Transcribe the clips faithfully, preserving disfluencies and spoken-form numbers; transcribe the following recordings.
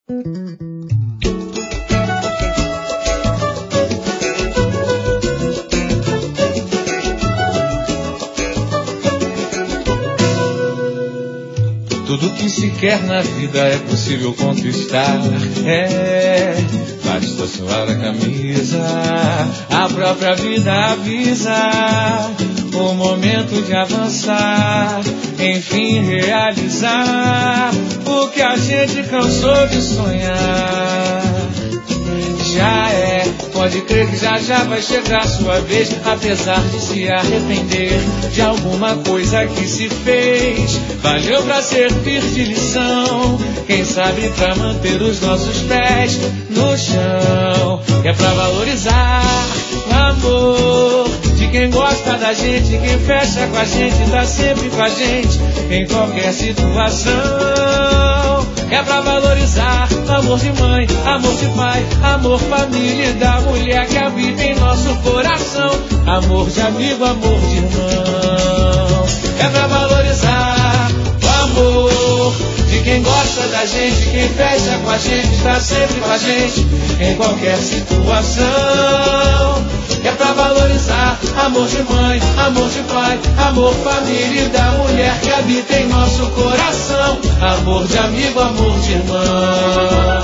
Tudo que se quer na vida é possível conquistar. É, basta suar a camisa, a própria vida avisa o momento de avançar, enfim realizar o que a gente cansou de sonhar. Já é, pode crer que já já vai chegar a sua vez, apesar de se arrepender de alguma coisa que se fez. Valeu pra servir de lição, quem sabe pra manter os nossos pés no chão. É pra valorizar o amor de quem gosta da gente, quem fecha com a gente, tá sempre com a gente em qualquer situação. É pra valorizar amor de mãe, amor de pai, amor família e da mulher que habita em nosso coração. Amor de amigo, amor de irmão. É pra valorizar o amor de quem gosta da gente, quem fecha com a gente, está sempre com a gente em qualquer situação. É pra valorizar amor de mãe, amor de pai, amor família e da mulher que habita em nosso coração. Amor de amigo, amor de irmão.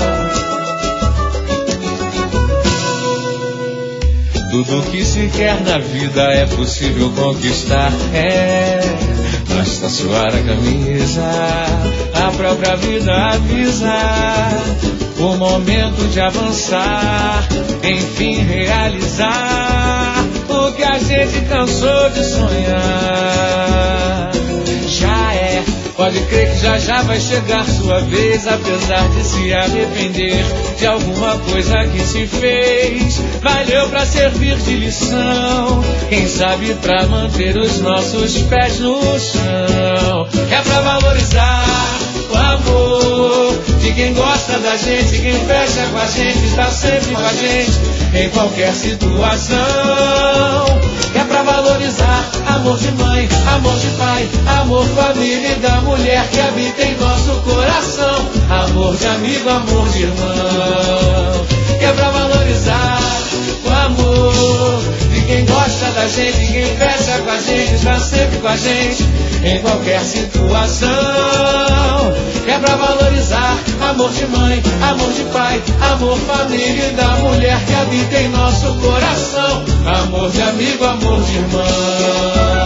Tudo que se quer na vida é possível conquistar. É, basta suar a camisa, a própria vida avisa o momento de avançar, enfim realizar o que a gente cansou de sonhar. Já é, pode crer que já já vai chegar sua vez, apesar de se arrepender de alguma coisa que se fez. Valeu pra servir de lição, quem sabe pra manter os nossos pés no chão. É pra valorizar o amor de quem gosta da gente, quem fecha com a gente, está sempre com a gente em qualquer situação. É pra valorizar amor de mãe, amor de pai, amor família e da mulher que habita em nosso coração. Amor de amigo, amor de irmão. É pra valorizar o amor de quem gosta da gente, quem fecha com a gente, está sempre com a gente em qualquer situação. É pra valorizar amor de mãe, amor de pai, amor família e da mulher que habita em nosso coração. Amor de amigo, amor de irmão.